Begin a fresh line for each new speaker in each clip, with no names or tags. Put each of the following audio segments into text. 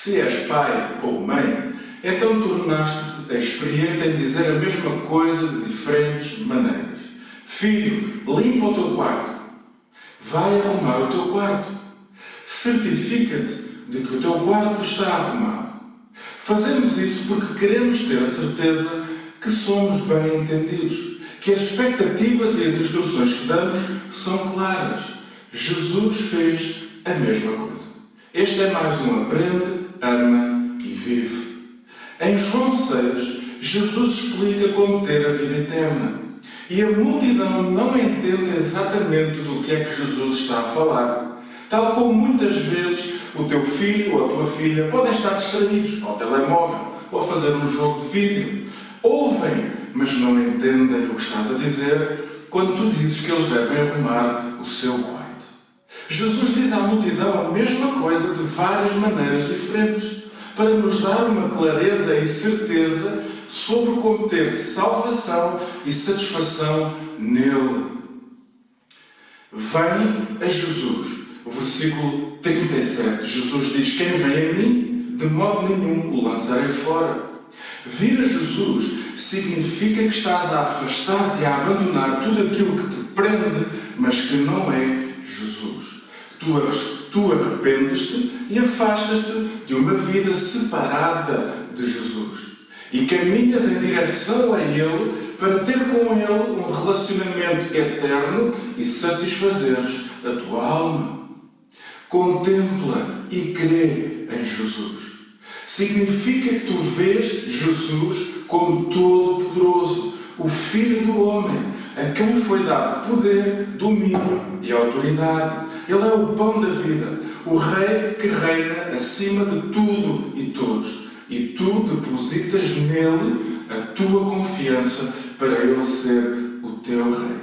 Se és pai ou mãe, então tornaste-te experiente em dizer a mesma coisa de diferentes maneiras. Filho, limpa o teu quarto. Vai arrumar o teu quarto. Certifica-te de que o teu quarto está arrumado. Fazemos isso porque queremos ter a certeza que somos bem entendidos, que as expectativas e as instruções que damos são claras. Jesus fez a mesma coisa. Este é mais um aprende, ama e vive. Em João 6, Jesus explica como ter a vida eterna. E a multidão não entende exatamente do que é que Jesus está a falar. Tal como muitas vezes o teu filho ou a tua filha podem estar distraídos ao telemóvel ou a fazer um jogo de vídeo. Ouvem, mas não entendem o que estás a dizer quando tu dizes que eles devem arrumar o seu quarto. Jesus diz à multidão a mesma coisa de várias maneiras diferentes, para nos dar uma clareza e certeza sobre como ter salvação e satisfação nele. Vem a Jesus. O versículo 37, Jesus diz: quem vem a mim, de modo nenhum o lançarei fora. Vir a Jesus significa que estás a afastar-te e a abandonar tudo aquilo que te prende, mas que não é Jesus. Tu arrependes-te e afastas-te de uma vida separada de Jesus. E caminhas em direção a Ele para ter com Ele um relacionamento eterno e satisfazeres a tua alma. Contempla e crê em Jesus. Significa que tu vês Jesus como Todo-Poderoso, o Filho do Homem, a quem foi dado poder, domínio e autoridade. Ele é o pão da vida, o Rei que reina acima de tudo e todos. E tu depositas nele a tua confiança para ele ser o teu Rei.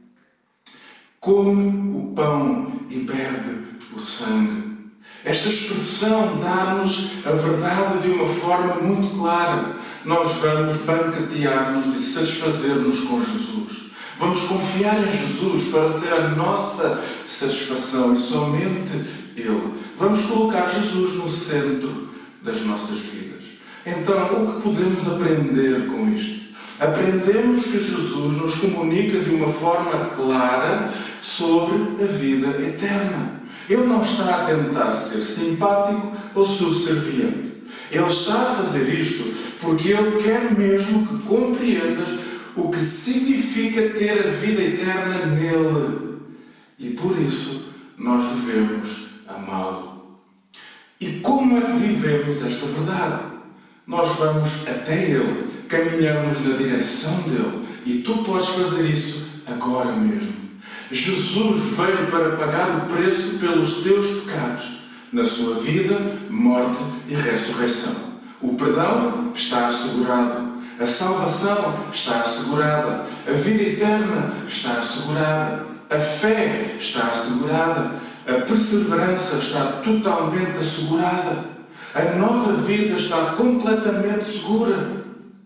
Come o pão e bebe o sangue. Esta expressão dá-nos a verdade de uma forma muito clara. Nós vamos banquetear-nos e satisfazer-nos com Jesus. Vamos confiar em Jesus para ser a nossa satisfação e somente Ele. Vamos colocar Jesus no centro das nossas vidas. Então, o que podemos aprender com isto? Aprendemos que Jesus nos comunica de uma forma clara sobre a vida eterna. Ele não está a tentar ser simpático ou subserviente. Ele está a fazer isto porque Ele quer mesmo que compreendas o que significa ter a vida eterna nele. E por isso nós devemos amá-lo. E como é que vivemos esta verdade? Nós vamos até Ele, caminhamos na direção dele, e tu podes fazer isso agora mesmo. Jesus veio para pagar o preço pelos teus pecados, na sua vida, morte e ressurreição. O perdão está assegurado, a salvação está assegurada, a vida eterna está assegurada, a fé está assegurada, a perseverança está totalmente assegurada, a nova vida está completamente segura.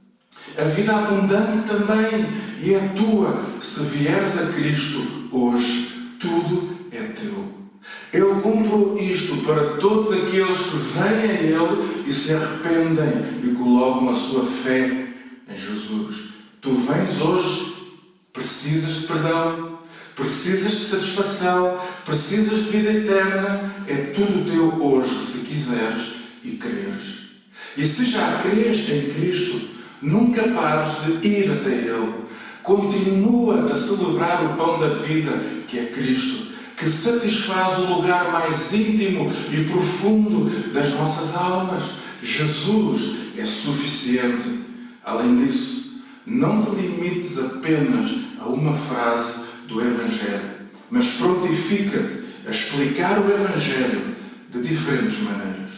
A vida abundante também, e é tua, se vieres a Cristo hoje, tudo é teu. Ele comprou isto para todos aqueles que vêm a Ele e se arrependem e colocam a sua fé em Jesus. Tu vens hoje, precisas de perdão, precisas de satisfação, precisas de vida eterna, é tudo teu hoje, se quiseres e creres. E se já crês em Cristo, nunca pares de ir até Ele. Continua a celebrar o pão da vida, que é Cristo, que satisfaz o lugar mais íntimo e profundo das nossas almas. Jesus é suficiente. Além disso, não te limites apenas a uma frase do Evangelho, mas prontifica-te a explicar o Evangelho de diferentes maneiras.